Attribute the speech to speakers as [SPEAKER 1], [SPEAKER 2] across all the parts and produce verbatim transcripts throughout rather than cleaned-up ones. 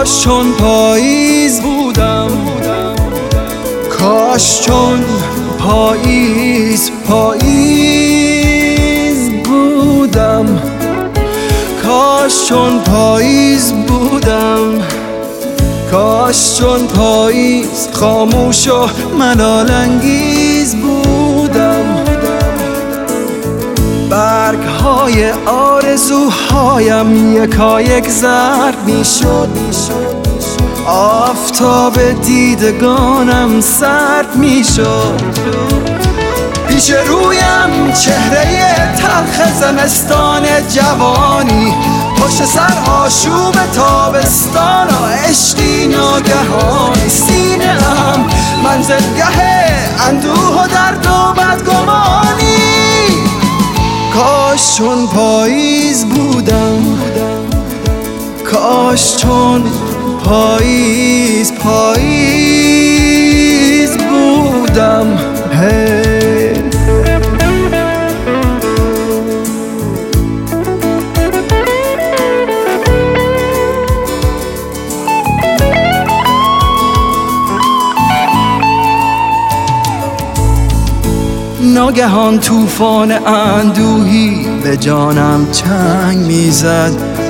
[SPEAKER 1] کاش چون پاییز بودم، کاش چون پاییز پاییز بودم، کاش چون پاییز بودم، کاش چون پاییز خاموش و ملال انگیز بودم. برگ های آرزوهایم یکایک زرد می شد، آفتاب دیدگانم سرد می شد. پیش رویم چهره تلخ زمستان جوانی، پشت سر آشوب تابستان و عشقی ناگهانی. سینه ام منزلگه اندوه و درد و بدگمانی. کاش چون پاییز بودم، کاش چون پاییز پاییز بودم. hey. ناگهان طوفان اندوهی به جانم چنگ میزد،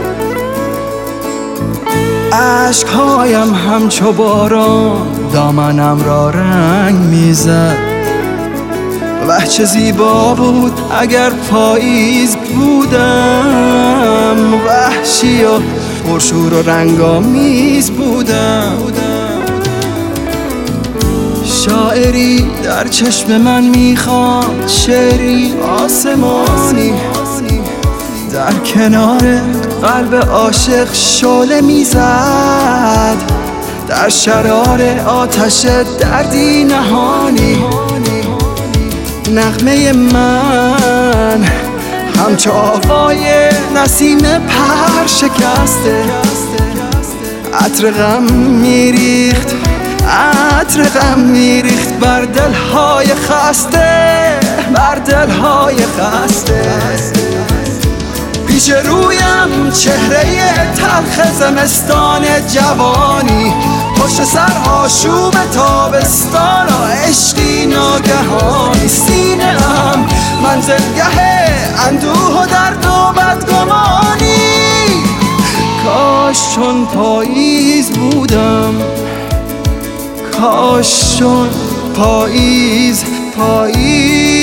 [SPEAKER 1] اشکهایم همچو باران دامنم را رنگ میزد. وه چه زیبا بود اگر پاییز بودم، وحشی و پرشور و رنگامیز بودم. شاعری در چشم من میخواند، شعری آسمانی در کنار قلب عاشق شعله میزد، در شرار آتش دردی نهانی. نغمه من همچو آوای نسیم پر شکسته، عطر غم میریخت، عطر غم میریخت بر دلهای خسته، بر دلهای خسته. پیش رویم چهره تلخ زمستان جوانی، پشت سر آشوب تابستان و عشقی ناگهانی. سینه ام منزلگه اندوه و درد و بدگمانی. کاش چون پاییز بودم، کاش چون پاییز پاییز